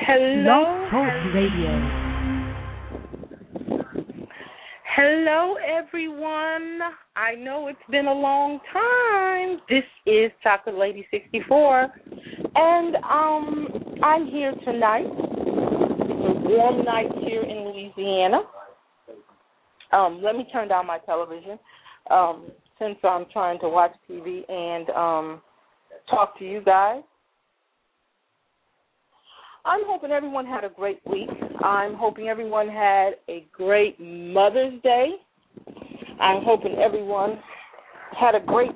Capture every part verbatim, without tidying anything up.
Hello. Blog Talk Radio. Hello, everyone. I know it's been a long time. This is Chocolate Lady sixty-four, and um, I'm here tonight. It's a warm night here in Louisiana. Um, let me turn down my television um, since I'm trying to watch T V and um, talk to you guys. I'm hoping everyone had a great week. I'm hoping everyone had a great Mother's Day. I'm hoping everyone had a great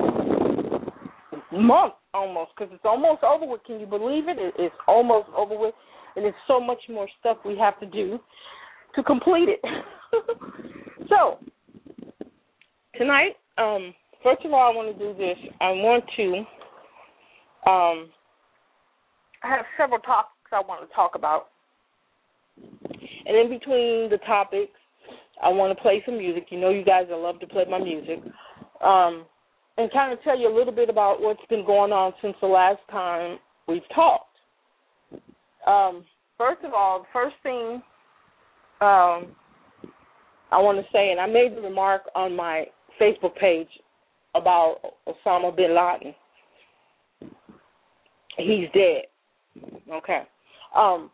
month almost, because it's almost over with. Can you believe it? It's almost over with, and there's so much more stuff we have to do to complete it. So, tonight, um, first of all, I want to do this. I want to... Um, I have several topics I want to talk about. And in between the topics, I want to play some music. You know you guys, I love to play my music. Um, and kind of tell you a little bit about what's been going on since the last time we've talked. Um, first of all, the first thing um, I want to say, and I made the remark on my Facebook page about Osama bin Laden. He's dead. Okay. Um,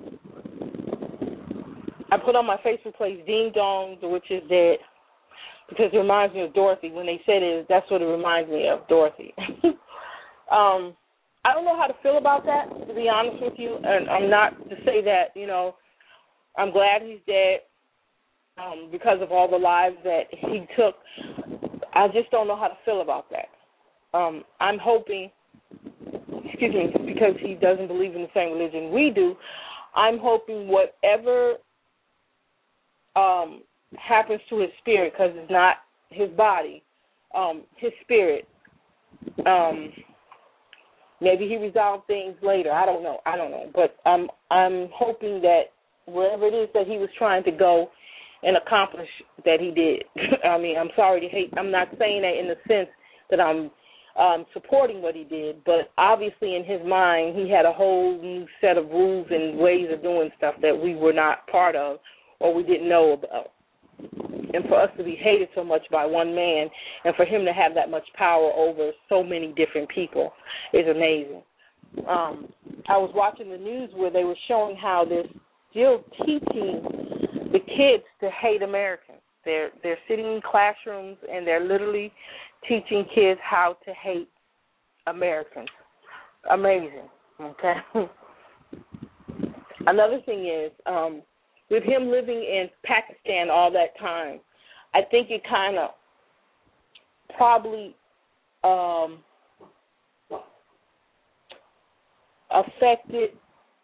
I put on my Facebook page, Ding Dong, the witch is dead, because it reminds me of Dorothy. When they said it, that's what it reminds me of, Dorothy. um, I don't know how to feel about that, to be honest with you, and I'm not to say that, you know, I'm glad he's dead um, because of all the lives that he took. I just don't know how to feel about that. Um, I'm hoping... Excuse me, because he doesn't believe in the same religion we do, I'm hoping whatever um, happens to his spirit, because it's not his body, um, his spirit, um, maybe he resolved things later. I don't know. I don't know. But I'm, I'm hoping that wherever it is that he was trying to go and accomplish, that he did. I mean, I'm sorry to hate. I'm not saying that in the sense that I'm Um, supporting what he did, but obviously in his mind he had a whole new set of rules and ways of doing stuff that we were not part of or we didn't know about. And for us to be hated so much by one man and for him to have that much power over so many different people is amazing. Um, I was watching the news where they were showing how they're still teaching the kids to hate Americans. They're, they're sitting in classrooms and they're literally teaching kids how to hate Americans. Amazing, okay? Another thing is, um, with him living in Pakistan all that time, I think it kind of probably um, affected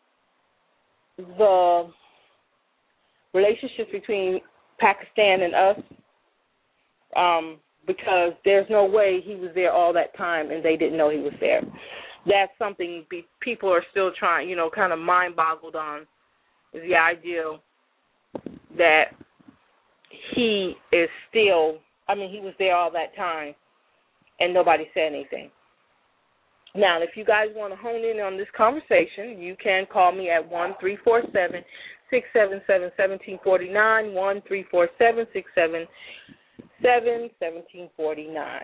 the relationships between Pakistan and us, um, because there's no way he was there all that time and they didn't know he was there. That's something be, people are still trying, you know, kind of mind-boggled on, is the idea that he is still, I mean, he was there all that time and nobody said anything. Now, if you guys want to hone in on this conversation, you can call me at one three four seven, six seven seven, one seven four nine, one three four seven, six seven seven, one seven four nine.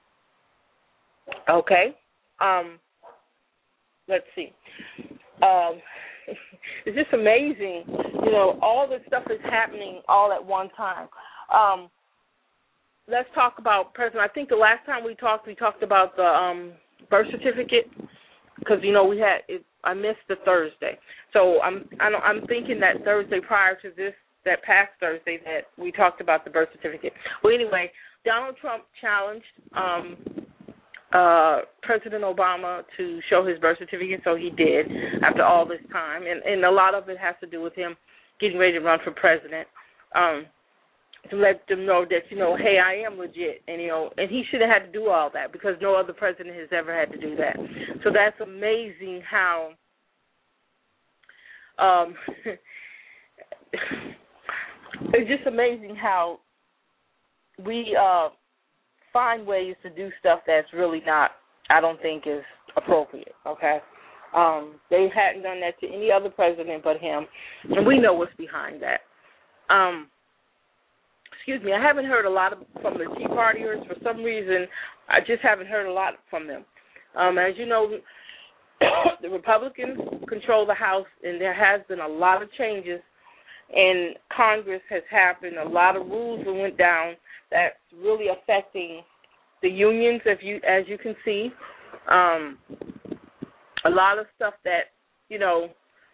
Okay. Um, let's see. Um, it's just amazing, you know, all this stuff is happening all at one time. Um, let's talk about President. I think the last time we talked, we talked about the um, birth certificate, because, you know, we had it, I missed the Thursday. So I'm I don't, I'm thinking that Thursday prior to this, that past Thursday, that we talked about the birth certificate. Well, anyway, Donald Trump challenged um, uh, President Obama to show his birth certificate, so he did after all this time. And, and a lot of it has to do with him getting ready to run for president, um, to let them know that, you know, hey, I am legit. And, you know, and he should have had to do all that because no other president has ever had to do that. So that's amazing how um, it's just amazing how we uh, find ways to do stuff that's really not, I don't think, is appropriate, okay? Um, they hadn't done that to any other president but him, and we know what's behind that. Um, excuse me, I haven't heard a lot of, from the Tea Partiers. For some reason, I just haven't heard a lot from them. Um, as you know, the Republicans control the House, and there has been a lot of changes, and Congress has happened. A lot of rules that went down that's really affecting the unions, if you, as you can see. Um, a lot of stuff that, you know,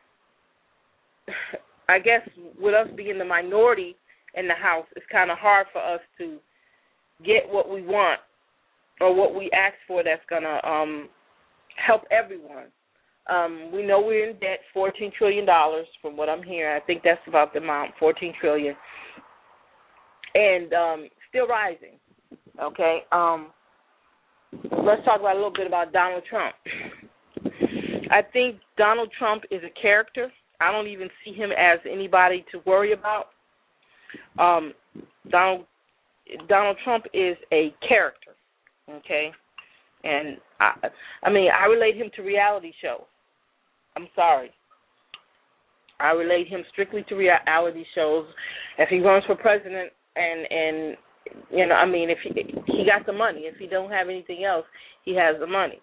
I guess with us being the minority in the House, it's kind of hard for us to get what we want or what we ask for that's going to um, help everyone. Um, we know we're in debt, fourteen trillion dollars from what I'm hearing. I think that's about the amount, fourteen trillion dollars. And um, still rising, okay? Um, let's talk about a little bit about Donald Trump. I think Donald Trump is a character. I don't even see him as anybody to worry about. Um, Donald Donald Trump is a character, okay? And, I, I mean, I relate him to reality shows. I'm sorry. I relate him strictly to reality shows. If he runs for president and, and you know, I mean, if he, he got the money. If he don't have anything else, he has the money.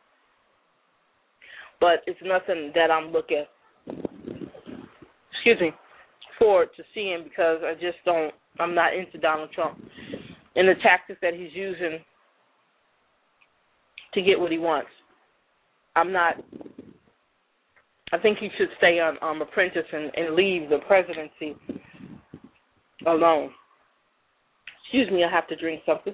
But it's nothing that I'm looking, excuse me, forward to seeing because I just don't, I'm not into Donald Trump and the tactics that he's using to get what he wants. I'm not, I think he should stay on um, apprentice and, and leave the presidency alone. Excuse me, I have to drink something.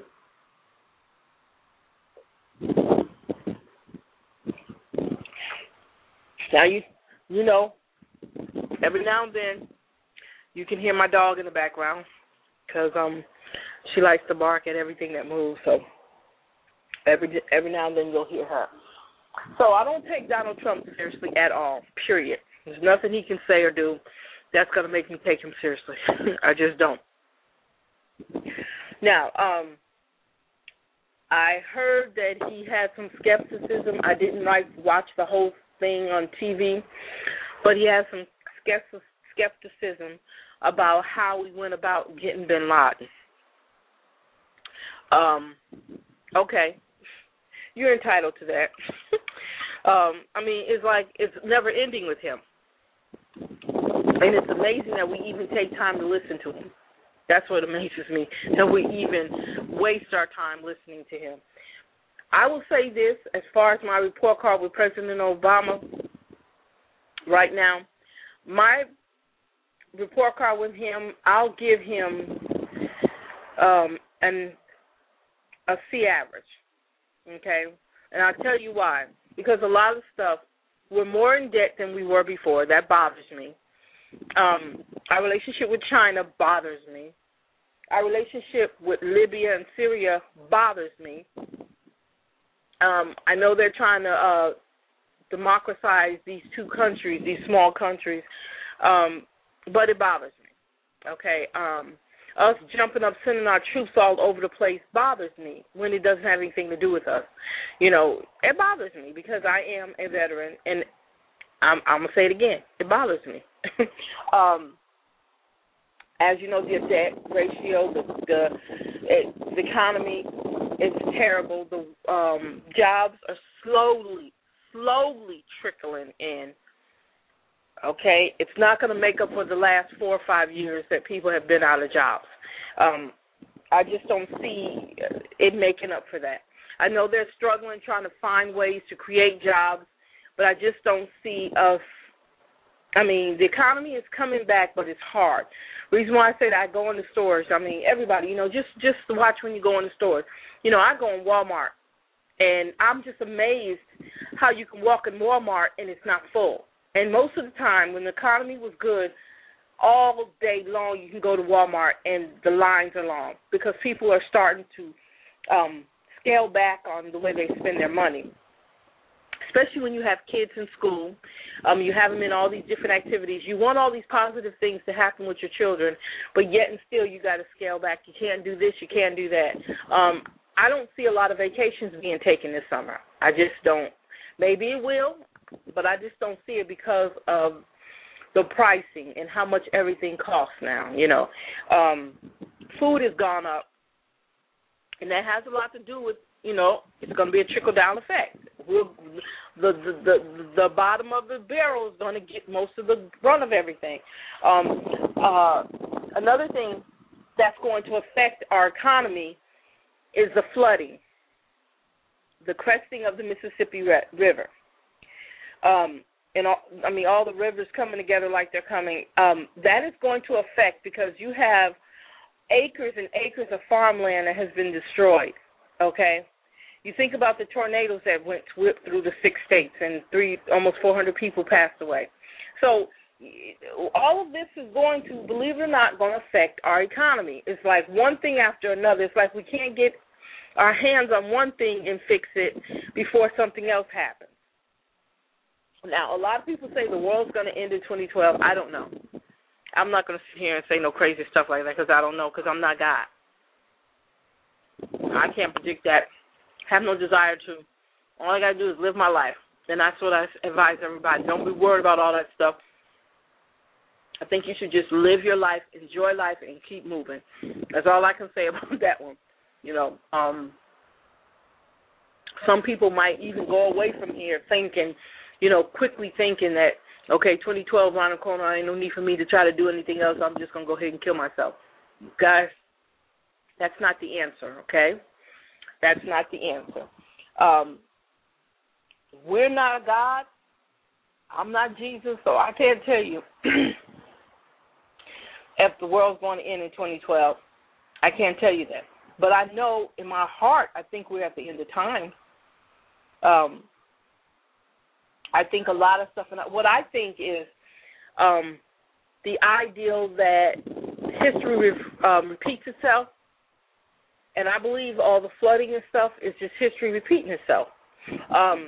Now, you you know, every now and then you can hear my dog in the background because um, she likes to bark at everything that moves. So every every now and then you'll hear her. So I don't take Donald Trump seriously at all, period. There's nothing he can say or do that's going to make me take him seriously. I just don't. Now, um, I heard that he had some skepticism. I didn't like watch the whole thing on T V, but he has some skepticism about how we went about getting bin Laden. Um, okay, you're entitled to that. um, I mean, it's like it's never ending with him, and it's amazing that we even take time to listen to him. That's what amazes me, that we even waste our time listening to him. I will say this, as far as my report card with President Obama right now, my report card with him, I'll give him um, an a C average, okay? And I'll tell you why. Because a lot of stuff, we're more in debt than we were before. That bothers me. Um, our relationship with China bothers me. Our relationship with Libya and Syria bothers me. Um, I know they're trying to uh, democratize these two countries, these small countries, um, but it bothers me, okay? Um, us jumping up, sending our troops all over the place bothers me when it doesn't have anything to do with us. You know, it bothers me because I am a veteran, and I'm, I'm going to say it again. It bothers me. um, as you know, the debt ratio, the the, it, the economy is terrible. The um, jobs are slowly, slowly trickling in. Okay, it's not going to make up for the last four or five years that people have been out of jobs. Um, I just don't see it making up for that. I know they're struggling trying to find ways to create jobs, but I just don't see us. I mean, the economy is coming back, but it's hard. The reason why I say that, I go in the stores. I mean, everybody, you know, just just watch when you go in the stores. You know, I go in Walmart, and I'm just amazed how you can walk in Walmart and it's not full. And most of the time, when the economy was good, all day long you can go to Walmart and the lines are long because people are starting to um, scale back on the way they spend their money. Especially when you have kids in school, um, you have them in all these different activities. You want all these positive things to happen with your children, but yet and still you got to scale back. You can't do this, you can't do that. Um, I don't see a lot of vacations being taken this summer. I just don't. Maybe it will. but I just don't see it because of the pricing and how much everything costs now. You know, um, food has gone up, and that has a lot to do with, you know, it's going to be a trickle-down effect. We'll, the, the the the bottom of the barrel is going to get most of the brunt of everything. Um, uh, another thing that's going to affect our economy is the flooding, the cresting of the Mississippi River. Um, and all, I mean, all the rivers coming together like they're coming. Um, that is going to affect, because you have acres and acres of farmland that has been destroyed, okay? You think about the tornadoes that went whipped through the six states and three, almost four hundred people passed away. So all of this is going to, believe it or not, going to affect our economy. It's like one thing after another. It's like we can't get our hands on one thing and fix it before something else happens. Now, a lot of people say the world's going to end in twenty twelve. I don't know. I'm not going to sit here and say no crazy stuff like that because I don't know, because I'm not God. I can't predict that. Have no desire to. All I got to do is live my life. And that's what I advise everybody. Don't be worried about all that stuff. I think you should just live your life, enjoy life, and keep moving. That's all I can say about that one. You know, um, some people might even go away from here thinking, you know, quickly thinking that, okay, twenty twelve around the corner, ain't no need for me to try to do anything else. I'm just going to go ahead and kill myself. Guys, that's not the answer, okay? That's not the answer. Um, we're not a God. I'm not Jesus, so I can't tell you if the world's going to end in twenty twelve. I can't tell you that. But I know in my heart, I think we're at the end of time. Um, I think a lot of stuff, and what I think is um, the ideal that history re- um, repeats itself, and I believe all the flooding and stuff is just history repeating itself. Um,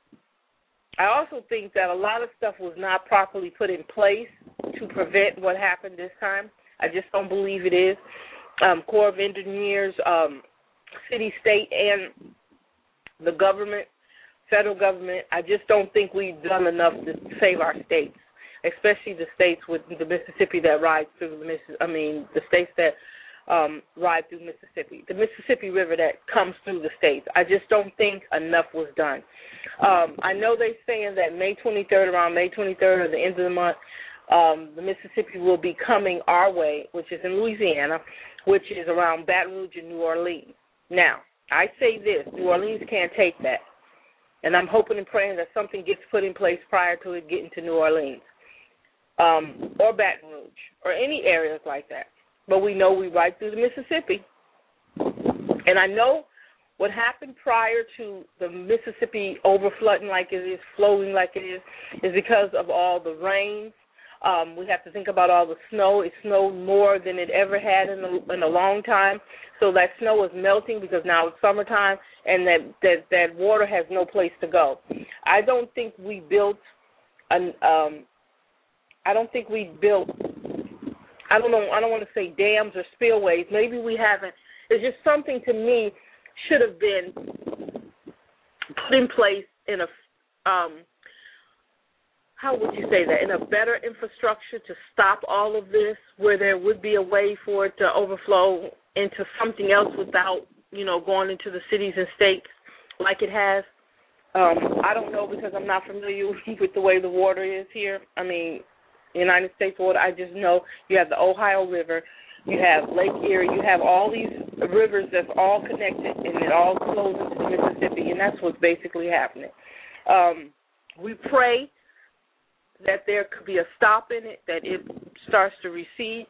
I also think that a lot of stuff was not properly put in place to prevent what happened this time. I just don't believe it is. Um, Corps of Engineers, um, city, state, and the government, federal government, I just don't think we've done enough to save our states, especially the states with the Mississippi that rides through the Miss. I mean, the states that um, ride through Mississippi, the Mississippi River that comes through the states. I just don't think enough was done. Um, I know they're saying that May twenty-third, around May twenty-third, or the end of the month, um, the Mississippi will be coming our way, which is in Louisiana, which is around Baton Rouge and New Orleans. Now, I say this, New Orleans can't take that. And I'm hoping and praying that something gets put in place prior to it getting to New Orleans um, or Baton Rouge or any areas like that. But we know we ride through the Mississippi. And I know what happened prior to the Mississippi overflooding like it is, flowing like it is, is because of all the rains. Um, we have to think about all the snow. It snowed more than it ever had in a, in a long time. So that snow is melting because now it's summertime, and that, that, that water has no place to go. I don't think we built an um, I don't think we built I don't know I don't want to say dams or spillways. Maybe we haven't. It's just something to me should have been put in place in a um, how would you say that, in a better infrastructure to stop all of this, where there would be a way for it to overflow into something else without, you know, going into the cities and states like it has. Um, I don't know because I'm not familiar with the way the water is here. I mean, United States water, I just know you have the Ohio River, you have Lake Erie, you have all these rivers that's all connected, and it all flows into the Mississippi, and that's what's basically happening. Um, we pray that there could be a stop in it, that it starts to recede,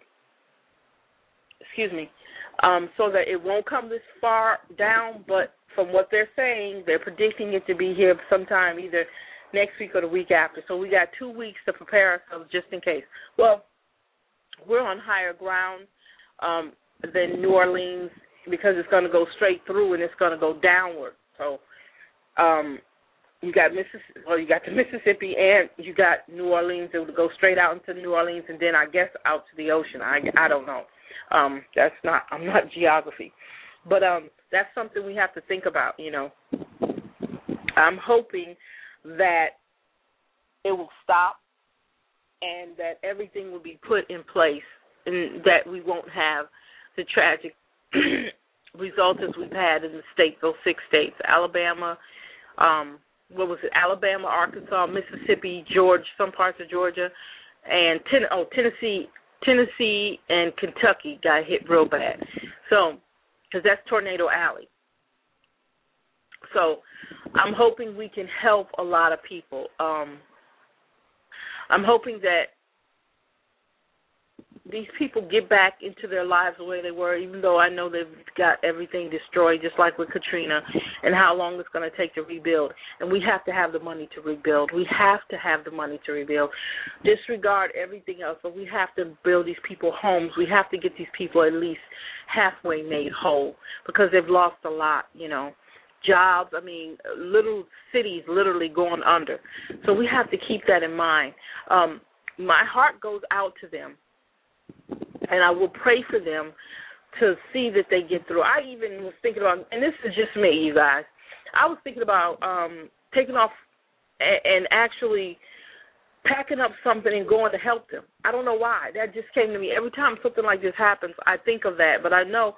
excuse me, um, so that it won't come this far down, but from what they're saying, they're predicting it to be here sometime either next week or the week after. So we got two weeks to prepare ourselves just in case. Well, we're on higher ground um, than New Orleans because it's going to go straight through and it's going to go downward. So um, you got Mississippi, well, you got the Mississippi and you got New Orleans. It would go straight out into New Orleans and then I guess out to the ocean. I, I don't know. Um, that's not. I'm not geography, but um, that's something we have to think about. You know, I'm hoping that it will stop and that everything will be put in place and that we won't have the tragic results as we've had in the state, those six states, Alabama, um, what was it, Alabama, Arkansas, Mississippi, Georgia, some parts of Georgia, and ten- oh, Tennessee, Tennessee and Kentucky got hit real bad. So, because that's Tornado Alley. So, I'm hoping we can help a lot of people. Um, I'm hoping that these people get back into their lives the way they were, even though I know they've got everything destroyed, just like with Katrina, and how long it's going to take to rebuild. And we have to have the money to rebuild. We have to have the money to rebuild. Disregard everything else, but we have to build these people homes. We have to get these people at least halfway made whole because they've lost a lot, you know. Jobs, I mean, little cities literally going under. So we have to keep that in mind. Um, my heart goes out to them. And I will pray for them to see that they get through. I even was thinking about, and this is just me, you guys, I was thinking about um, taking off and, and actually packing up something and going to help them. I don't know why. That just came to me. Every time something like this happens, I think of that. But I know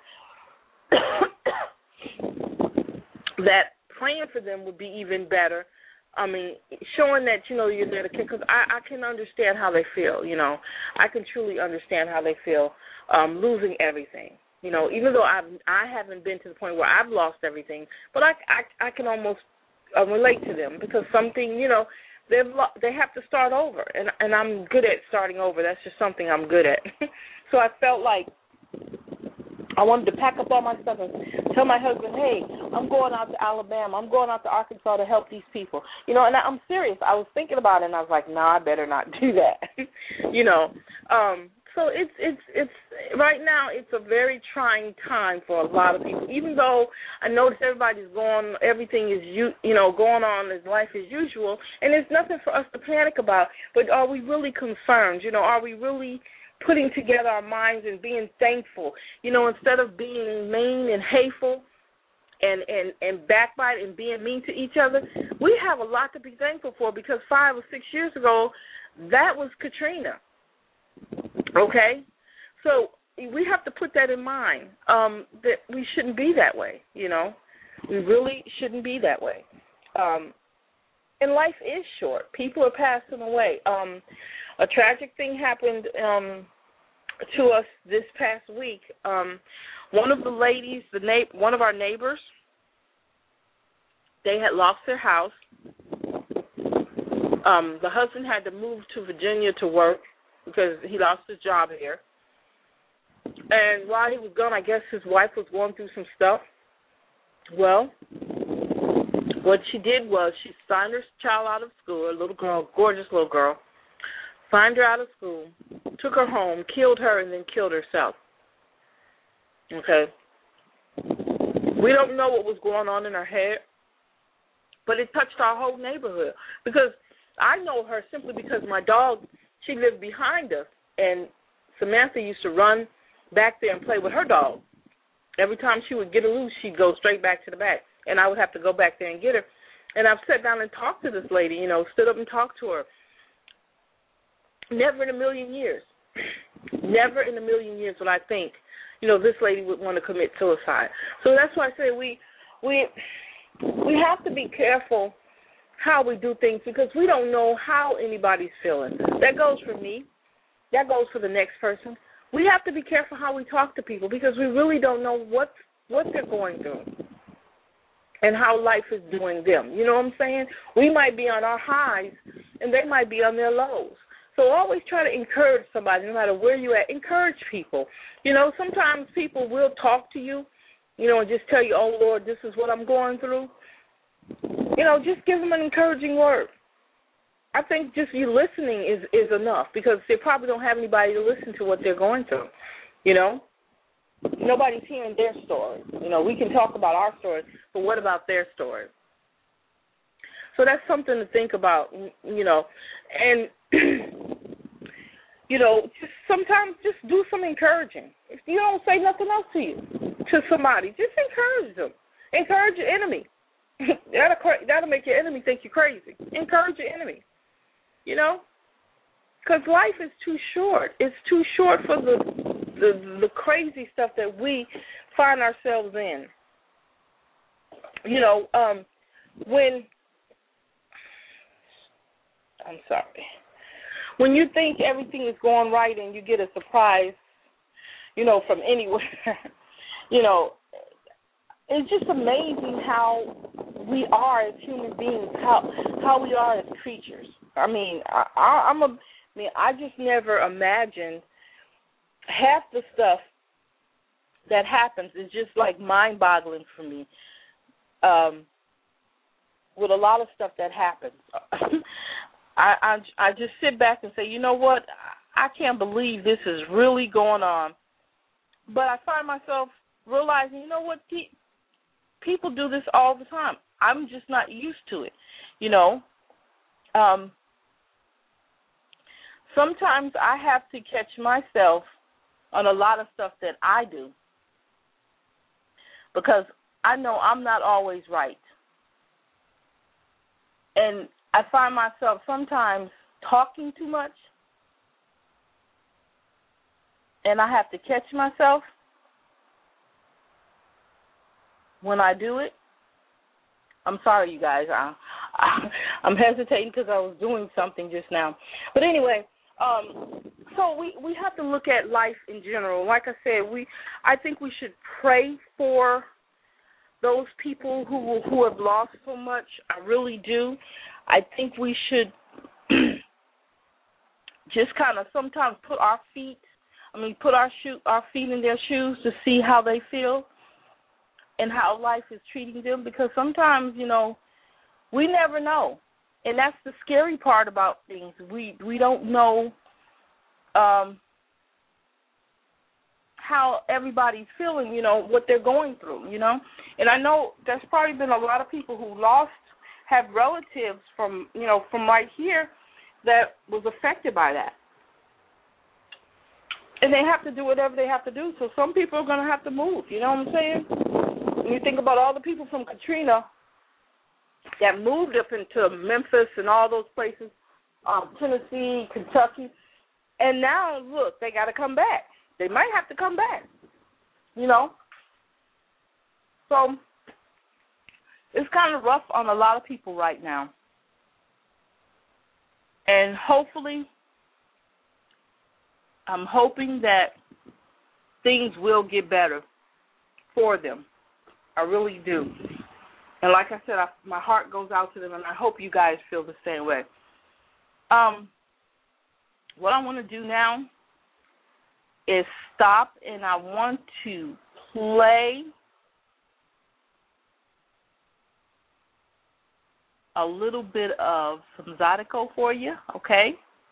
that praying for them would be even better. I mean, showing that, you know, you're there to care, because I, I can understand how they feel, you know. I can truly understand how they feel um, losing everything. You know, even though I've, I haven't been to the point where I've lost everything, but I, I, I can almost uh, relate to them because something, you know, they've lo- they have to start over, and, and I'm good at starting over. That's just something I'm good at. So I felt like I wanted to pack up all my stuff and tell my husband, hey, I'm going out to Alabama. I'm going out to Arkansas to help these people. You know, and I'm serious. I was thinking about it, and I was like, no, I better not do that. you know, um, so it's it's it's right now it's a very trying time for a lot of people. Even though I notice everybody's going, everything is you you know going on as life as usual, and there's nothing for us to panic about. But are we really concerned? You know, are we really putting together our minds and being thankful, you know, instead of being mean and hateful and, and, and backbite and being mean to each other? We have a lot to be thankful for because five or six years ago, that was Katrina, okay? So we have to put that in mind, um, that we shouldn't be that way, you know. We really shouldn't be that way. Um, and life is short. People are passing away. Um, a tragic thing happened um, to us this past week. Um, one of the ladies, the na- one of our neighbors, they had lost their house. Um, the husband had to move to Virginia to work because he lost his job here. And while he was gone, I guess his wife was going through some stuff. Well, what she did was she signed her child out of school, a little girl, gorgeous little girl, signed her out of school, took her home, killed her, and then killed herself. Okay? We don't know what was going on in her head, but it touched our whole neighborhood. Because I know her simply because my dog, she lived behind us, and Samantha used to run back there and play with her dog. Every time she would get her loose, she'd go straight back to the back, and I would have to go back there and get her. And I've sat down and talked to this lady, you know, stood up and talked to her. Never in a million years, never in a million years would I think, you know, this lady would want to commit suicide. So that's why I say we we we have to be careful how we do things because we don't know how anybody's feeling. That goes for me. That goes for the next person. We have to be careful how we talk to people because we really don't know what what they're going through and how life is doing them. You know what I'm saying? We might be on our highs and they might be on their lows. So always try to encourage somebody, no matter where you're at. Encourage people. You know, sometimes people will talk to you, you know, and just tell you, oh, Lord, this is what I'm going through. You know, just give them an encouraging word. I think just you listening is, is enough because they probably don't have anybody to listen to what they're going through, you know. Nobody's hearing their story. You know, we can talk about our story, but what about their story? So that's something to think about, you know. And, you know, just sometimes just do some encouraging. If you don't say nothing else to you, to somebody, just encourage them. Encourage your enemy. that'll, that'll make your enemy think you're crazy. Encourage your enemy. You know, because life is too short. It's too short for the, the the crazy stuff that we find ourselves in. You know, um, when I'm sorry, when you think everything is going right and you get a surprise, you know, from anywhere, you know, it's just amazing how we are as human beings, how how we are as creatures. I mean, I, I, I'm a, I mean, I just never imagined half the stuff that happens is just like mind-boggling for me. Um, with a lot of stuff that happens, I, I I just sit back and say, you know what, I can't believe this is really going on. But I find myself realizing, you know what, people do this all the time. I'm just not used to it, you know. Um, sometimes I have to catch myself on a lot of stuff that I do because I know I'm not always right. And I find myself sometimes talking too much, and I have to catch myself when I do it. I'm sorry, you guys. I, I, I'm hesitating because I was doing something just now. But anyway, um, so we, we have to look at life in general. Like I said, we I think we should pray for those people who who have lost so much. I really do. I think we should just kind of sometimes put our feet, I mean, put our shoe, our feet in their shoes to see how they feel and how life is treating them, because sometimes, you know, we never know. And that's the scary part about things. We we don't know um, how everybody's feeling, you know, what they're going through, you know. And I know there's probably been a lot of people who lost, have relatives from, you know, from right here that was affected by that. And they have to do whatever they have to do. So some people are going to have to move, you know what I'm saying? When you think about all the people from Katrina that moved up into Memphis and all those places, um, Tennessee, Kentucky, and now, look, they got to come back. They might have to come back, you know. So it's kind of rough on a lot of people right now. And hopefully, I'm hoping that things will get better for them. I really do. And like I said, I, my heart goes out to them, and I hope you guys feel the same way. Um, what I want to do now is stop, and I want to play a little bit of some Zydeco for you, okay?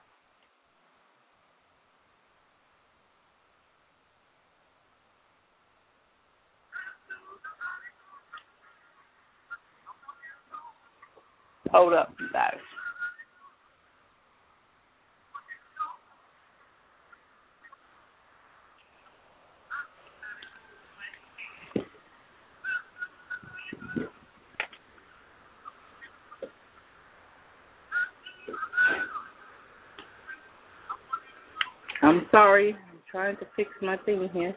Hold up, you guys. I'm sorry. I'm trying to fix my thing here.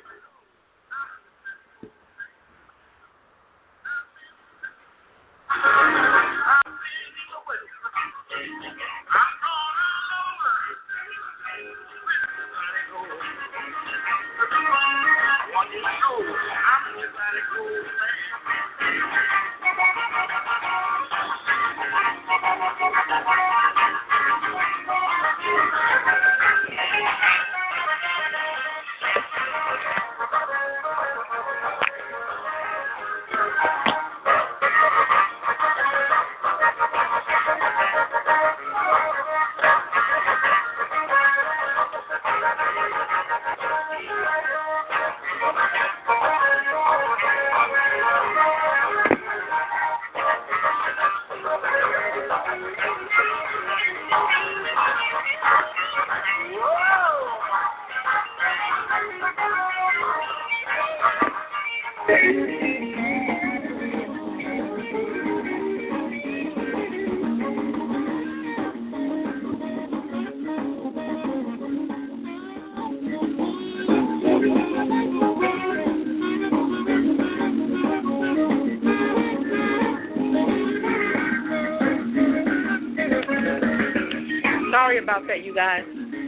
sorry about that, you guys.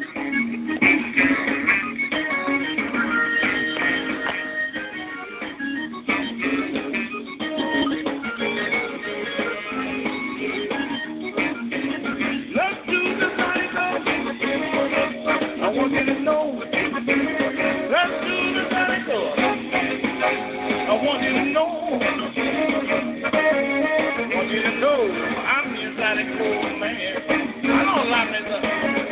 Let's do the body talk. I want you to know. Let's do the body talk. I want you to know. I want you to know I'm the exotic cool man. I don't like this up.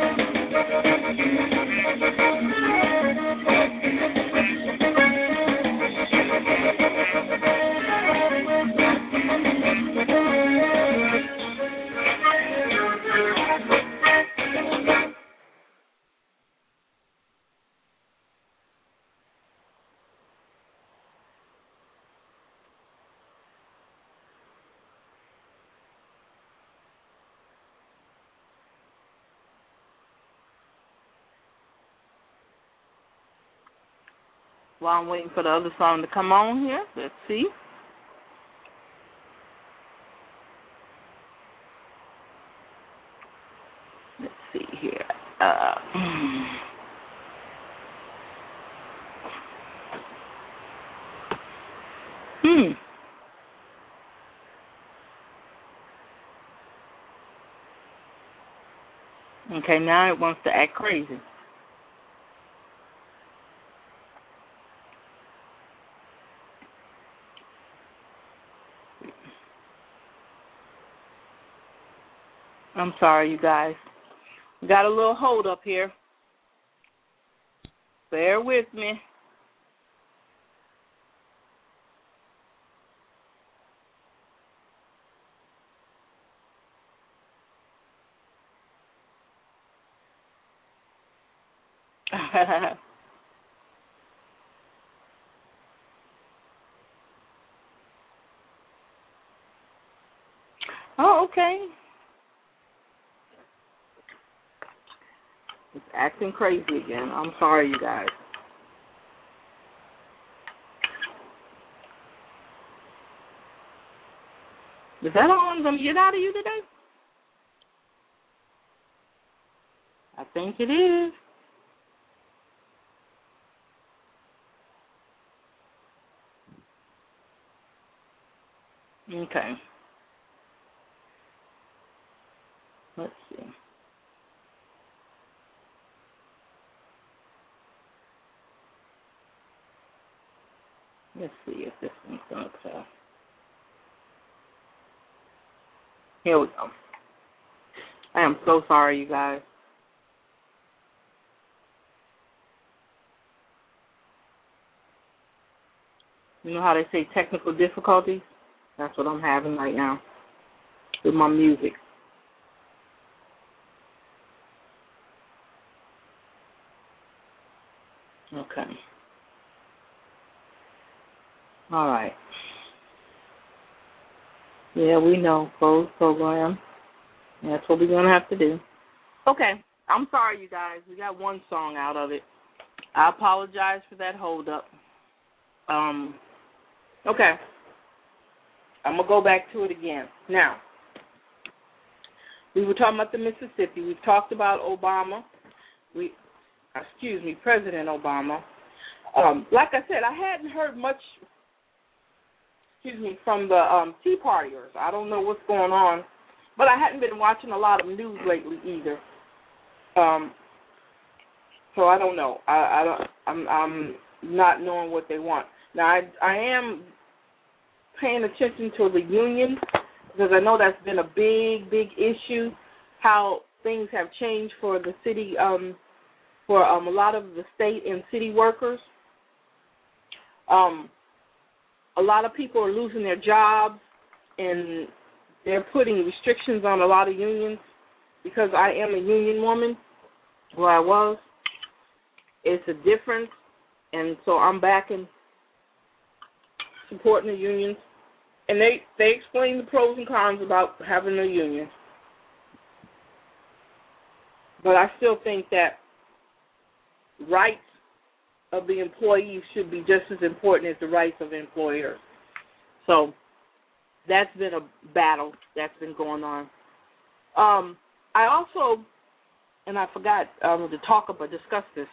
While I'm waiting for the other song to come on here, let's see. Let's see here. Uh, hmm. Okay, now it wants to act crazy. I'm sorry, you guys. Got a little hold up here. Bear with me. Oh, okay. It's acting crazy again. I'm sorry, you guys. Is that all I'm going to get out of you today? I think it is. Okay. Let's see. Let's see if this one's going to play. Here we go. I am so sorry, you guys. You know how they say technical difficulties? That's what I'm having right now with my music. Okay. All right. Yeah, we know. Closed program. That's what we're going to have to do. Okay. I'm sorry, you guys. We got one song out of it. I apologize for that hold up. Um, okay. I'm going to go back to it again. Now, we were talking about the Mississippi. We've talked about Obama. We, excuse me, President Obama. Um, like I said, I hadn't heard much, excuse me, from the um, Tea Partiers. I don't know what's going on, but I hadn't been watching a lot of news lately either. Um, so I don't know. I, I don't. I'm, I'm not knowing what they want. Now I, I am paying attention to the unions because I know that's been a big, big issue. How things have changed for the city, um, for um, a lot of the state and city workers. Um, a lot of people are losing their jobs, and they're putting restrictions on a lot of unions. Because I am a union woman, where I was, it's a difference, and so I'm backing, supporting the unions. And they, they explain the pros and cons about having a union. But I still think that rights of the employees should be just as important as the rights of the employers. So that's been a battle that's been going on. Um, I also and I forgot um, to talk about, discuss this.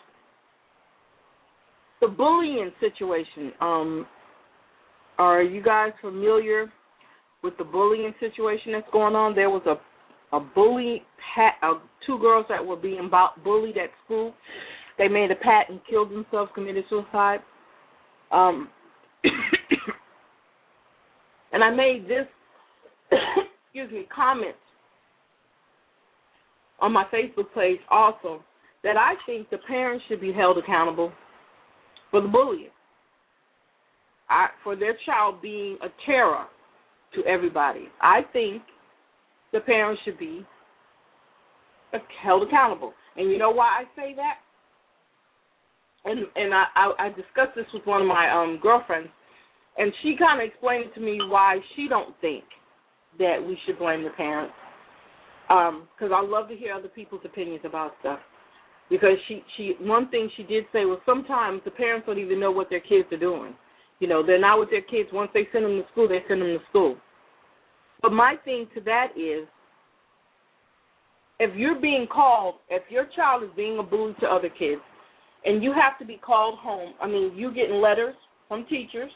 The bullying situation. Um, are you guys familiar with the bullying situation that's going on? There was a a bully, uh, two girls that were being bullied at school. They made a pact and killed themselves, committed suicide. Um, and I made this, excuse me, comment on my Facebook page also, that I think the parents should be held accountable for the bullying, I, for their child being a terror to everybody. I think the parents should be held accountable. And you know why I say that? And and I, I, I discussed this with one of my um, girlfriends, and she kind of explained to me why she don't think that we should blame the parents. Because um, I love to hear other people's opinions about stuff. Because she, she, one thing she did say was sometimes the parents don't even know what their kids are doing. You know, they're not with their kids. Once they send them to school, they send them to school. But my thing to that is, if you're being called, if your child is being a bully to other kids, and you have to be called home, I mean, you're getting letters from teachers,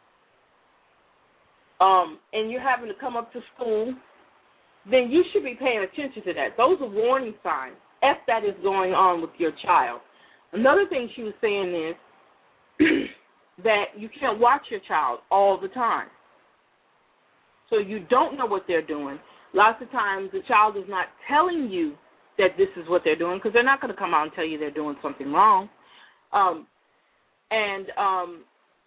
um, and you're having to come up to school, then you should be paying attention to that. Those are warning signs if that is going on with your child. Another thing she was saying is that you can't watch your child all the time. So you don't know what they're doing. Lots of times the child is not telling you that this is what they're doing because they're not going to come out and tell you they're doing something wrong. Um, and um,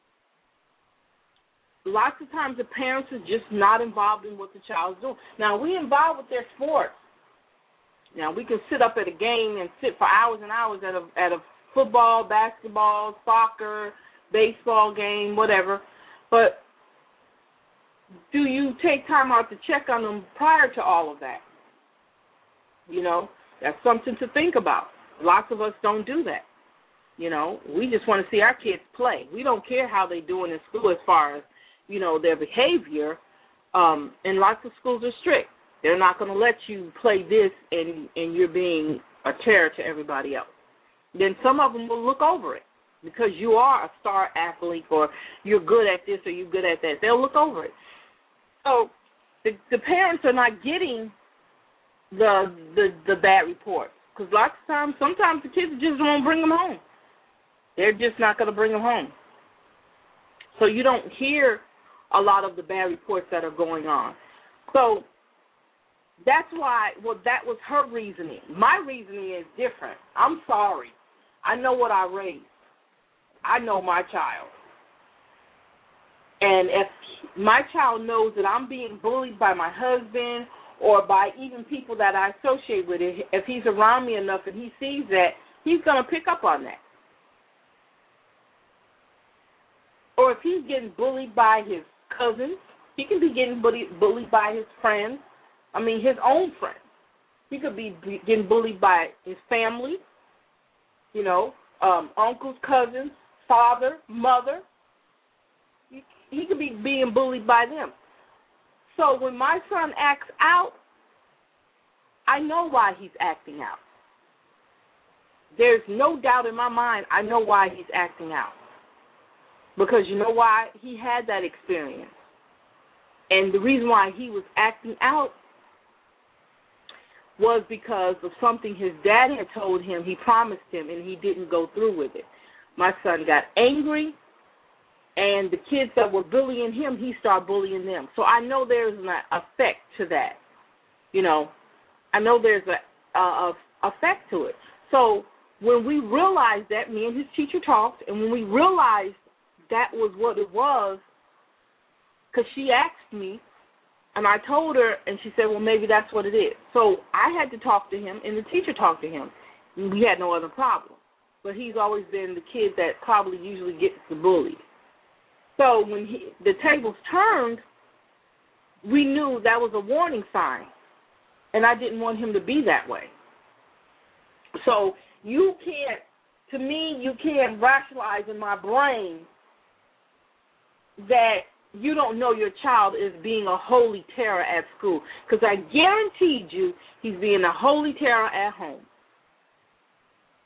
lots of times the parents are just not involved in what the child's doing. Now, we involved with their sports. Now, we can sit up at a game and sit for hours and hours at a, at a football, basketball, soccer, baseball game, whatever. But do you take time out to check on them prior to all of that? You know, that's something to think about. Lots of us don't do that. You know, we just want to see our kids play. We don't care how they're doing in school as far as, you know, their behavior. Um, and lots of schools are strict. They're not going to let you play this and, and you're being a terror to everybody else. Then some of them will look over it because you are a star athlete or you're good at this or you're good at that. They'll look over it. So the, the parents are not getting the the, the bad reports because lots of times, sometimes the kids just won't bring them home. They're just not going to bring them home. So you don't hear a lot of the bad reports that are going on. So that's why, well, that was her reasoning. My reasoning is different. I'm sorry. I know what I raised. I know my child. And if my child knows that I'm being bullied by my husband or by even people that I associate with, if he's around me enough and he sees that, he's going to pick up on that. Or if he's getting bullied by his cousins, he can be getting bullied, bullied by his friends. I mean, his own friends. He could be getting bullied by his family, you know, um, uncles, cousins, father, mother. He, he could be being bullied by them. So when my son acts out, I know why he's acting out. There's no doubt in my mind I know why he's acting out. Because you know why? He had that experience. And the reason why he was acting out was because of something his dad had told him, he promised him, and he didn't go through with it. My son got angry, and the kids that were bullying him, he started bullying them. So I know there's an effect to that. You know, I know there's a, a, a effect to it. So when we realized that, me and his teacher talked, and when we realized that was what it was, because she asked me, and I told her, and she said, well, maybe that's what it is. So I had to talk to him, and the teacher talked to him. We had no other problem. But he's always been the kid that probably usually gets the bully. So when he, the tables turned, we knew that was a warning sign, and I didn't want him to be that way. So you can't, to me, you can't rationalize in my brain that you don't know your child is being a holy terror at school. Because I guaranteed you he's being a holy terror at home.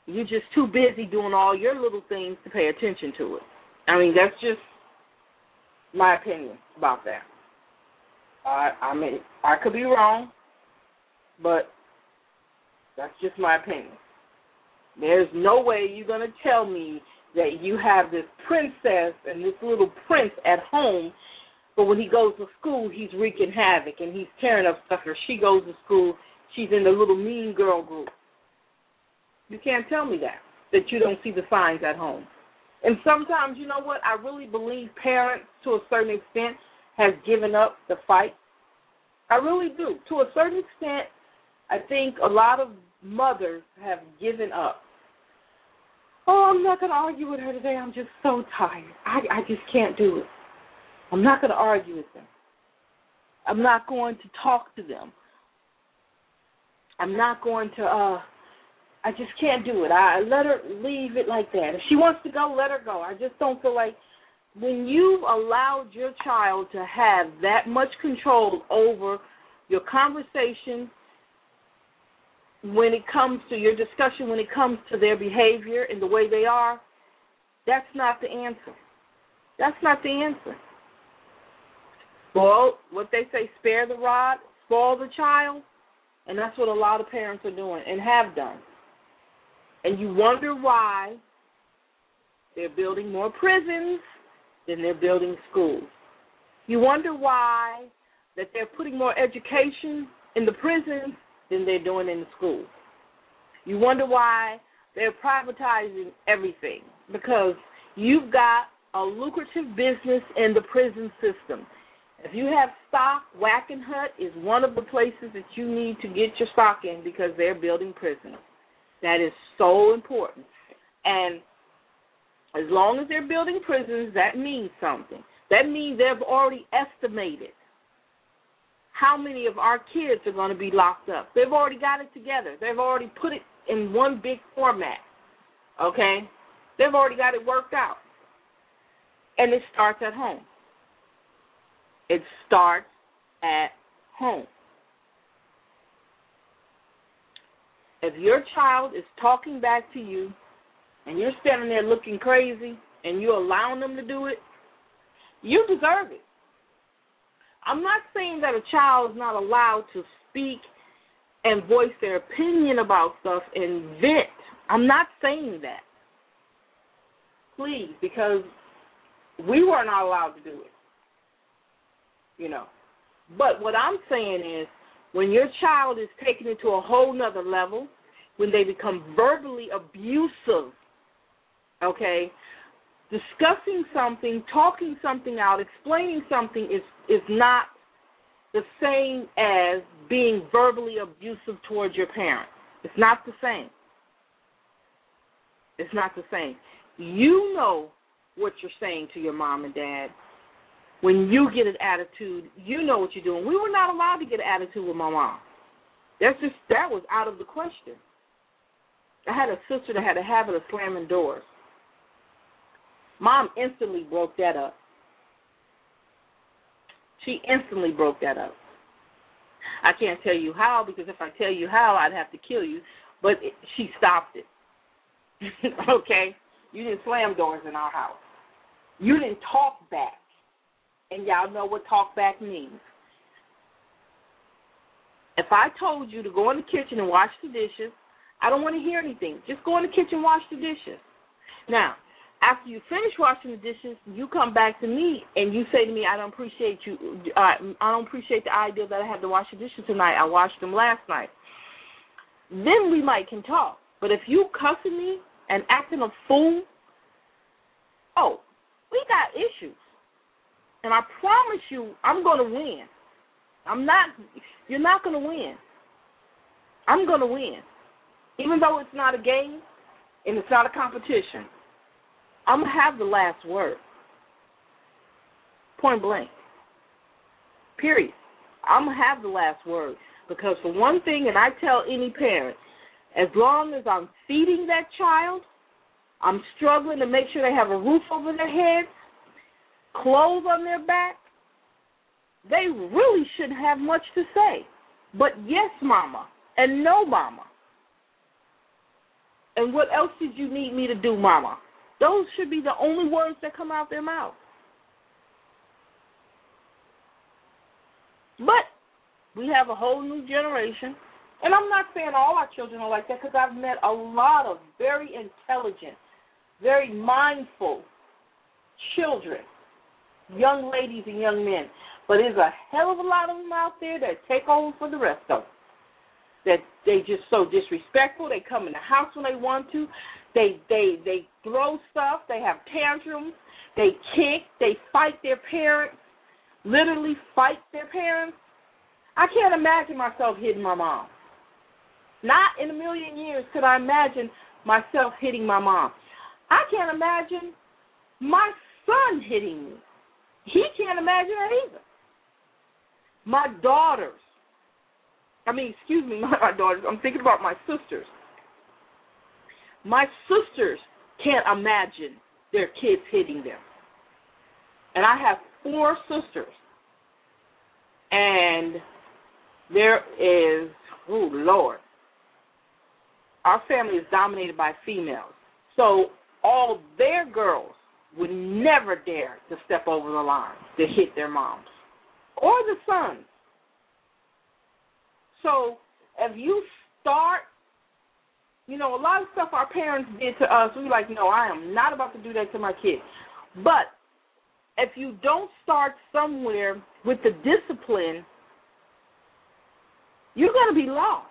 You're just too busy doing all your little things to pay attention to it. I mean, that's just my opinion about that. I, I mean, I could be wrong, but that's just my opinion. There's no way you're going to tell me that you have this princess and this little prince at home, but when he goes to school, he's wreaking havoc and he's tearing up stuff, or she goes to school, she's in the little mean girl group. You can't tell me that, that you don't see the signs at home. And sometimes, you know what, I really believe parents, to a certain extent, have given up the fight. I really do. To a certain extent, I think a lot of mothers have given up. Oh, I'm not going to argue with her today. I'm just so tired. I, I just can't do it. I'm not going to argue with them. I'm not going to talk to them. I'm not going to, uh, I just can't do it. I let her leave it like that. If she wants to go, let her go. I just don't feel like when you've allowed your child to have that much control over your conversation, when it comes to your discussion, when it comes to their behavior and the way they are, that's not the answer. That's not the answer. Well, what they say, spare the rod, spoil the child, and that's what a lot of parents are doing and have done. And you wonder why they're building more prisons than they're building schools. You wonder why that they're putting more education in the prisons than they're doing in the schools. You wonder why they're privatizing everything, because you've got a lucrative business in the prison system. If you have stock, Wackenhut is one of the places that you need to get your stock in because they're building prisons. That is so important. And as long as they're building prisons, that means something. That means they've already estimated how many of our kids are going to be locked up. They've already got it together. They've already put it in one big format, okay? They've already got it worked out. And it starts at home. It starts at home. If your child is talking back to you and you're standing there looking crazy and you're allowing them to do it, you deserve it. I'm not saying that a child is not allowed to speak and voice their opinion about stuff and vent. I'm not saying that. Please, because we were not allowed to do it. You know. But what I'm saying is, when your child is taken it to a whole nother level, when they become verbally abusive, okay, discussing something, talking something out, explaining something is, is not the same as being verbally abusive towards your parent. It's not the same. It's not the same. You know what you're saying to your mom and dad. When you get an attitude, you know what you're doing. We were not allowed to get an attitude with my mom. That's just, that was out of the question. I had a sister that had a habit of slamming doors. Mom instantly broke that up. She instantly broke that up. I can't tell you how, because if I tell you how, I'd have to kill you. But it, she stopped it. Okay? You didn't slam doors in our house. You didn't talk back. And y'all know what talk back means. If I told you to go in the kitchen and wash the dishes, I don't want to hear anything. Just go in the kitchen and wash the dishes. Now, after you finish washing the dishes, you come back to me and you say to me, I don't appreciate you. Uh, I don't appreciate the idea that I have to wash the dishes tonight. I washed them last night. Then we might can talk. But if you cussing me and acting a fool, oh, we got issues. And I promise you, I'm going to win. I'm not, you're not going to win. I'm going to win. Even though it's not a game and it's not a competition, I'm going to have the last word. Point blank. Period. I'm going to have the last word. Because for one thing, and I tell any parent, as long as I'm feeding that child, I'm struggling to make sure they have a roof over their head, clothes on their back, they really shouldn't have much to say. But yes, mama, and no, mama. And what else did you need me to do, Mama? Those should be the only words that come out their mouth. But we have a whole new generation. And I'm not saying all our children are like that, because I've met a lot of very intelligent, very mindful children, young ladies and young men. But there's a hell of a lot of them out there that take over for the rest of them. That they just so disrespectful. They come in the house when they want to. They they they throw stuff. They have tantrums. They kick. They fight their parents. Literally fight their parents. I can't imagine myself hitting my mom. Not in a million years could I imagine myself hitting my mom. I can't imagine my son hitting me. He can't imagine that either. My daughters. I mean, excuse me, not my daughters. I'm thinking about my sisters. My sisters can't imagine their kids hitting them. And I have four sisters. And there is, oh, Lord. Our family is dominated by females. So all their girls would never dare to step over the line to hit their moms or the sons. So if you start, you know, a lot of stuff our parents did to us, we were like, no, I am not about to do that to my kid. But if you don't start somewhere with the discipline, you're going to be lost.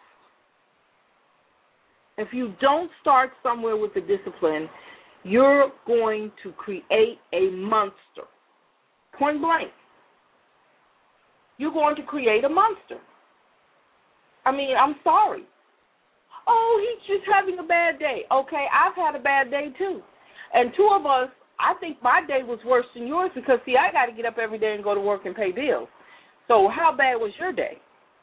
If you don't start somewhere with the discipline, you're going to create a monster. Point blank. You're going to create a monster. I mean, I'm sorry. Oh, he's just having a bad day. Okay, I've had a bad day too. And two of us, I think my day was worse than yours because, see, I got to get up every day and go to work and pay bills. So how bad was your day?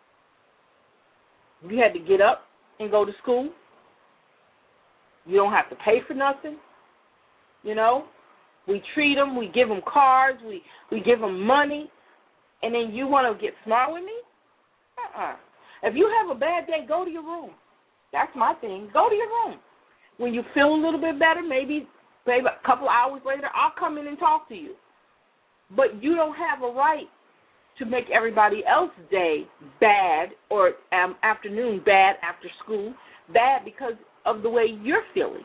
You had to get up and go to school. You don't have to pay for nothing. You know, we treat them, we give them cars, we, we give them money, and then you want to get smart with me? Uh-uh. If you have a bad day, go to your room. That's my thing. Go to your room. When you feel a little bit better, maybe, maybe a couple hours later, I'll come in and talk to you. But you don't have a right to make everybody else's day bad or um, afternoon bad after school, bad because of the way you're feeling.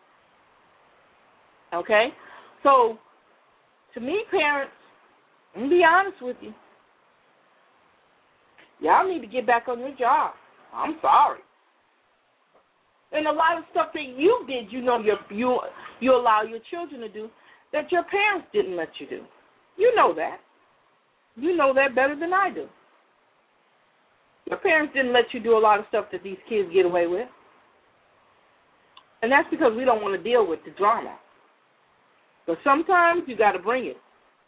Okay? So, to me, parents, I'm going to be honest with you. Y'all need to get back on your job. I'm sorry. And a lot of stuff that you did, you know, you you you allow your children to do that your parents didn't let you do. You know that. You know that better than I do. Your parents didn't let you do a lot of stuff that these kids get away with. And that's because we don't want to deal with the drama. But sometimes you got to bring it.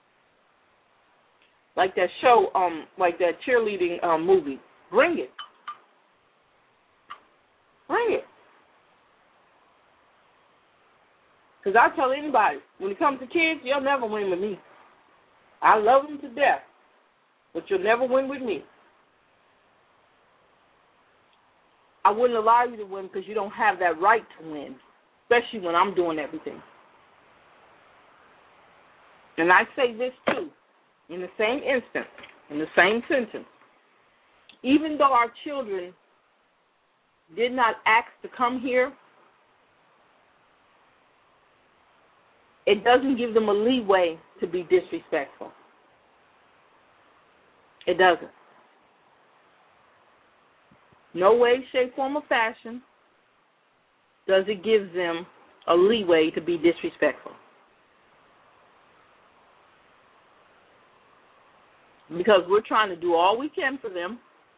Like that show, um, like that cheerleading um, movie. Bring it. Bring it. Because I tell anybody, when it comes to kids, you'll never win with me. I love them to death, but you'll never win with me. I wouldn't allow you to win because you don't have that right to win, especially when I'm doing everything. And I say this, too, in the same instant, in the same sentence. Even though our children did not ask to come here, it doesn't give them a leeway to be disrespectful. It doesn't. No way, shape, form, or fashion does it give them a leeway to be disrespectful. Because we're trying to do all we can for them,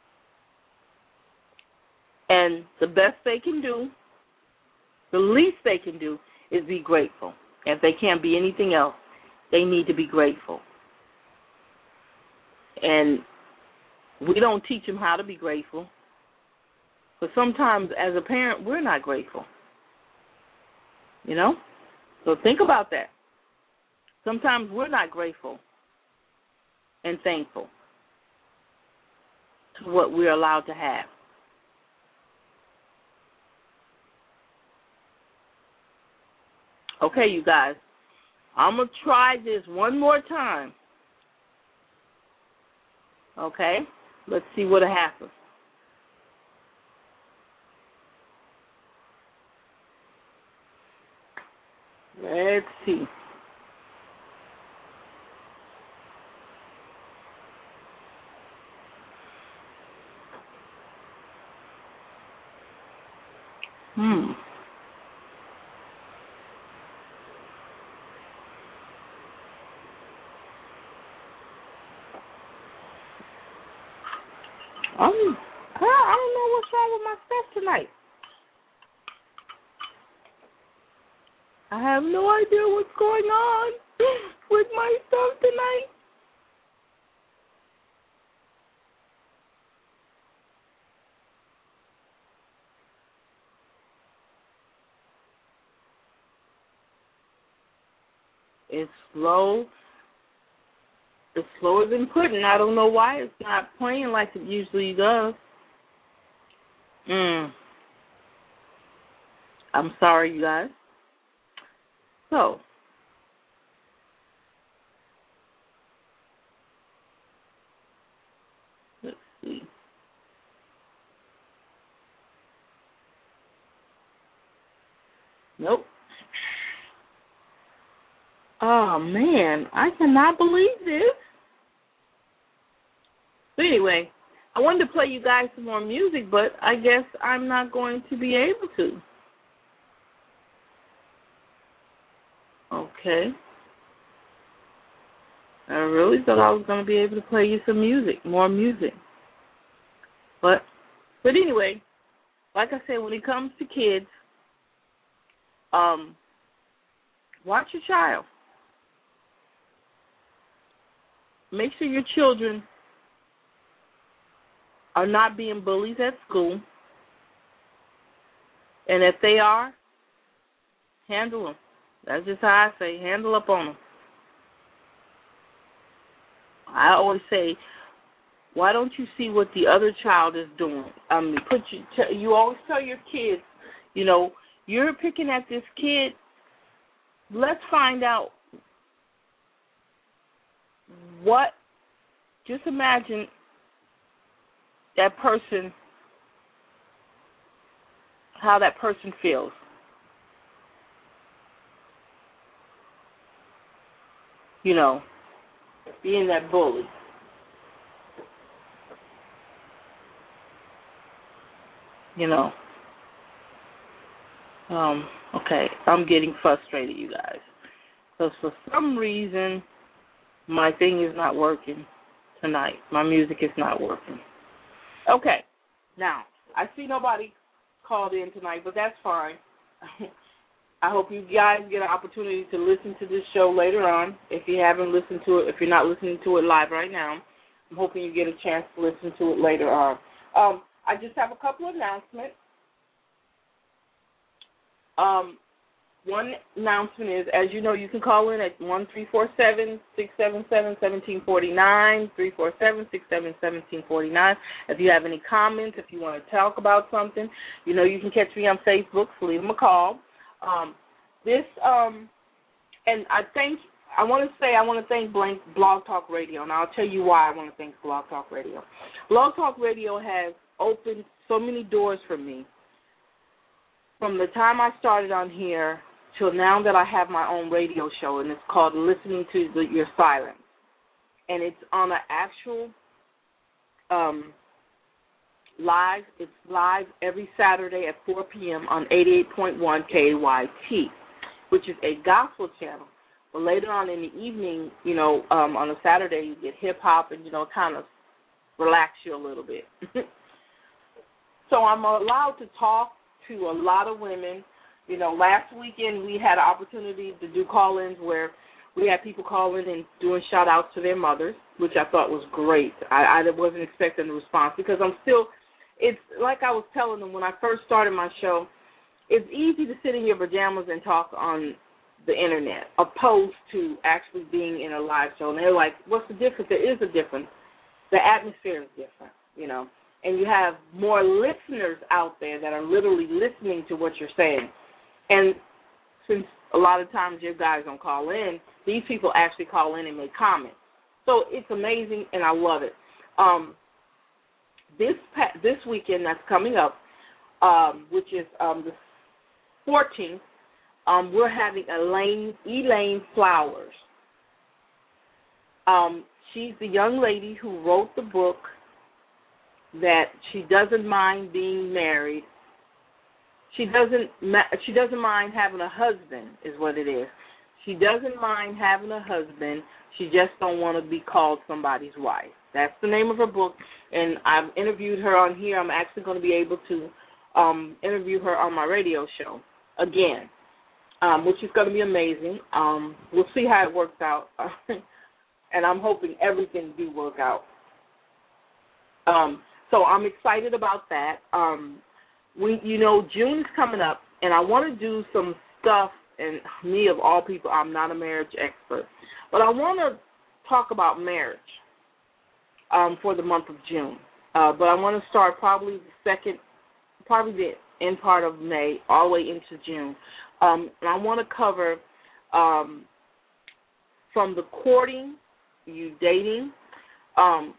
and the best they can do, the least they can do, is be grateful. If they can't be anything else, they need to be grateful. And we don't teach them how to be grateful. But sometimes, as a parent, we're not grateful. You know? So think about that. Sometimes we're not grateful and thankful to what we're allowed to have. Okay, you guys. I'm going to try this one more time. Okay? Let's see what happens. Let's see. Hmm. Um, I don't know what's wrong with my stuff tonight. I have no idea what's going on with my stuff tonight. It's slow. It's slower than pudding. I don't know why it's not playing like it usually does. Mm. I'm sorry, you guys. So, let's see. Nope. Oh, man. I cannot believe this. So anyway, I wanted to play you guys some more music, but I guess I'm not going to be able to. Okay. I really thought I was going to be able to play you some music, more music. But, but anyway, like I said, when it comes to kids, um, watch your child. Make sure your children are not being bullies at school. And if they are, handle them. That's just how I say, handle up on them. I always say, why don't you see what the other child is doing? I mean, put you, you always tell your kids, you know, you're picking at this kid. Let's find out what, just imagine that person, how that person feels. You know, being that bully. You know. Um, okay, I'm getting frustrated, you guys. Because for some reason, my thing is not working tonight. My music is not working. Okay, now, I see nobody called in tonight, but that's fine. I hope you guys get an opportunity to listen to this show later on. If you haven't listened to it, if you're not listening to it live right now, I'm hoping you get a chance to listen to it later on. Um, I just have a couple of announcements. Um, one announcement is, as you know, you can call in at one three four seven, six seven seven, one seven four nine, three four seven, six seven seven, one seven four nine. If you have any comments, if you want to talk about something, you know you can catch me on Facebook, so leave them a call. Um, this, um, and I thank, I want to say I want to thank Blank Blog Talk Radio, and I'll tell you why I want to thank Blog Talk Radio. Blog Talk Radio has opened so many doors for me. From the time I started on here till now that I have my own radio show, and it's called Listening to the, Your Silence. And it's on an actual um, live. It's live every Saturday at four p.m. on eighty-eight point one K Y T, which is a gospel channel. But later on in the evening, you know, um, on a Saturday, you get hip-hop and, you know, kind of relax you a little bit. So I'm allowed to talk to a lot of women. You know, last weekend we had an opportunity to do call-ins where we had people calling and doing shout-outs to their mothers, which I thought was great. I, I wasn't expecting a response because I'm still, it's like I was telling them when I first started my show, it's easy to sit in your pajamas and talk on the Internet opposed to actually being in a live show. And they're like, what's the difference? There is a difference. The atmosphere is different, you know. And you have more listeners out there that are literally listening to what you're saying. And since a lot of times you guys don't call in, these people actually call in and make comments. So it's amazing, and I love it. Um, this this weekend that's coming up, um, which is um, the fourteenth, um, we're having Elaine, Elaine Flowers. Um, she's the young lady who wrote the book that she doesn't mind being married. She doesn't. She doesn't mind having a husband, is what it is. She doesn't mind having a husband. She just don't want to be called somebody's wife. That's the name of her book, and I've interviewed her on here. I'm actually going to be able to um, interview her on my radio show again, um, which is going to be amazing. Um, we'll see how it works out, and I'm hoping everything do work out. Um, so I'm excited about that. Um, we, you know, June's coming up, and I want to do some stuff. And me, of all people, I'm not a marriage expert, but I want to talk about marriage um, for the month of June. Uh, but I want to start probably the second, probably the end part of May, all the way into June. Um, and I want to cover um, from the courting, you dating, um,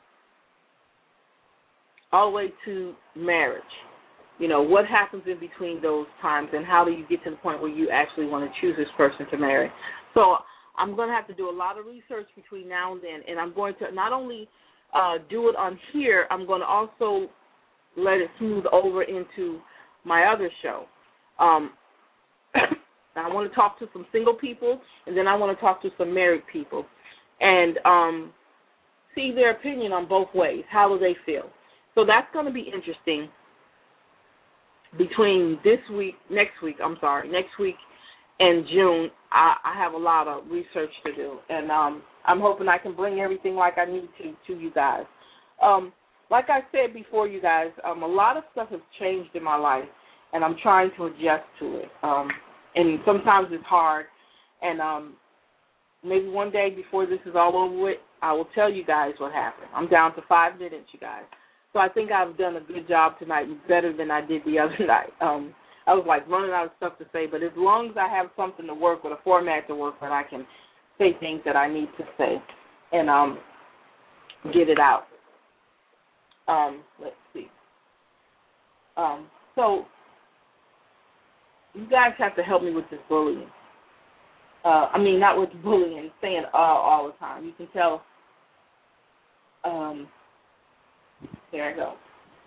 all the way to marriage. You know, what happens in between those times, and how do you get to the point where you actually want to choose this person to marry? So I'm going to have to do a lot of research between now and then, and I'm going to not only uh, do it on here, I'm going to also let it smooth over into my other show. Um, I want to talk to some single people, and then I want to talk to some married people and um, see their opinion on both ways. How do they feel? So that's going to be interesting. Between this week, next week, I'm sorry, next week and June, I, I have a lot of research to do, and um, I'm hoping I can bring everything like I need to to you guys. Um, like I said before, you guys, um, a lot of stuff has changed in my life, and I'm trying to adjust to it, um, and sometimes it's hard, and um, maybe one day before this is all over with, I will tell you guys what happened. I'm down to five minutes, you guys. So I think I've done a good job tonight, better than I did the other night. Um, I was like running out of stuff to say, but as long as I have something to work with, a format to work with, I can say things that I need to say and um, get it out. Um, let's see. Um, so you guys have to help me with this bullying. Uh, I mean, not with bullying, saying uh all the time. You can tell. Um, There I go.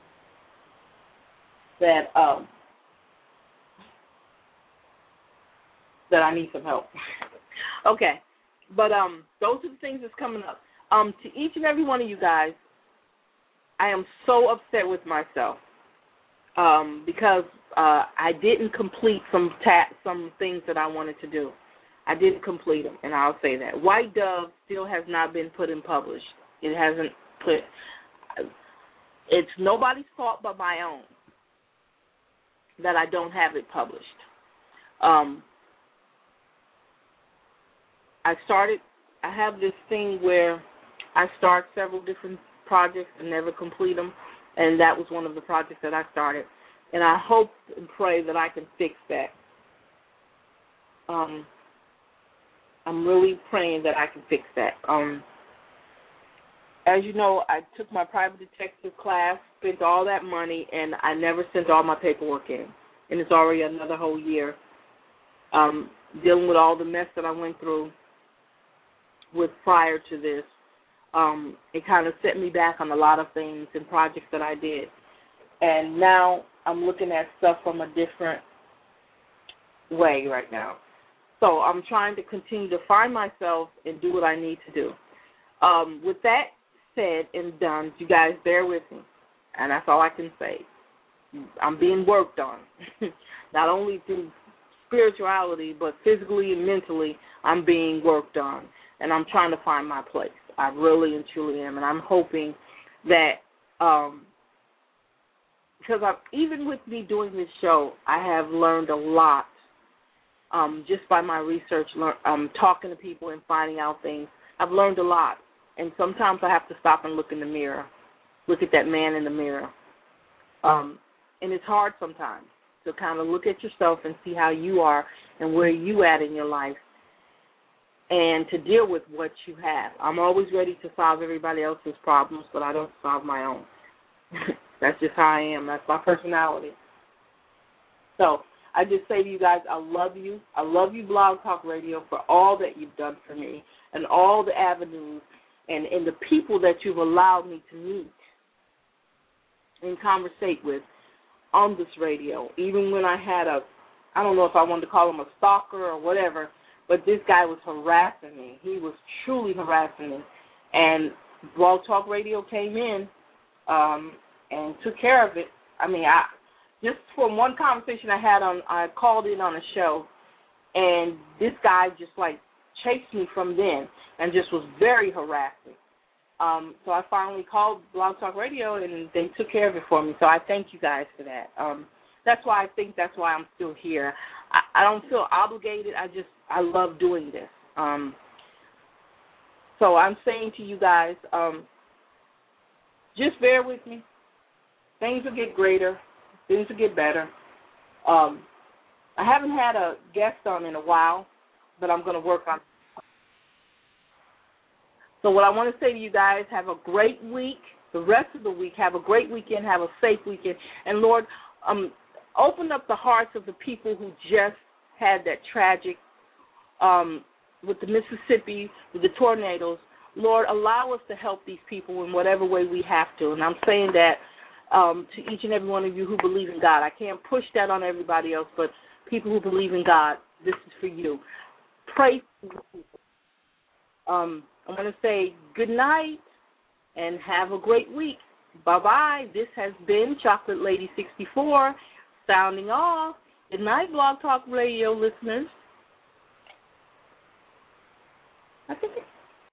That um that I need some help. Okay, but um those are the things that's coming up. Um, to each and every one of you guys, I am so upset with myself um, because uh, I didn't complete some ta- some things that I wanted to do. I didn't complete them, and I'll say that. White Dove still has not been put in published. It hasn't put. It's nobody's fault but my own that I don't have it published. Um, I started, I have this thing where I start several different projects and never complete them, and that was one of the projects that I started. And I hope and pray that I can fix that. Um, I'm really praying that I can fix that. Um, As you know, I took my private detective class, spent all that money, and I never sent all my paperwork in. And it's already another whole year um, dealing with all the mess that I went through with prior to this. Um, it kind of set me back on a lot of things and projects that I did. And now I'm looking at stuff from a different way right now. So I'm trying to continue to find myself and do what I need to do. Um, with that said and done, you guys bear with me, and that's all I can say. I'm being worked on, not only through spirituality, but physically and mentally, I'm being worked on, and I'm trying to find my place. I really and truly am, and I'm hoping that, um, because I've, even with me doing this show, I have learned a lot um, just by my research, learn, um, talking to people and finding out things. I've learned a lot. And sometimes I have to stop and look in the mirror, look at that man in the mirror. Um, and it's hard sometimes to kind of look at yourself and see how you are and where you at in your life, and to deal with what you have. I'm always ready to solve everybody else's problems, but I don't solve my own. That's just how I am. That's my personality. So I just say to you guys, I love you. I love you, Blog Talk Radio, for all that you've done for me and all the avenues and, and the people that you've allowed me to meet and conversate with on this radio. Even when I had a, I don't know if I wanted to call him a stalker or whatever, but this guy was harassing me. He was truly harassing me. And Blog Talk Radio came in um, and took care of it. I mean, I just from one conversation I had on, I called in on a show, and this guy just like chased me from then and just was very harassing. Um, so I finally called Blog Talk Radio, and they took care of it for me. So I thank you guys for that. Um, that's why I think that's why I'm still here. I, I don't feel obligated. I just, I love doing this. Um, so I'm saying to you guys, um, just bear with me. Things will get greater. Things will get better. Um, I haven't had a guest on in a while, but I'm going to work on it. So what I want to say to you guys, have a great week. The rest of the week, have a great weekend. Have a safe weekend. And, Lord, um, open up the hearts of the people who just had that tragic, um, with the Mississippi, with the tornadoes. Lord, allow us to help these people in whatever way we have to. And I'm saying that um, to each and every one of you who believe in God. I can't push that on everybody else, but people who believe in God, this is for you. Pray for you. Um, I'm going to say good night and have a great week. Bye-bye. This has been Chocolate Lady sixty-four, sounding off. Good night, Blog Talk Radio listeners.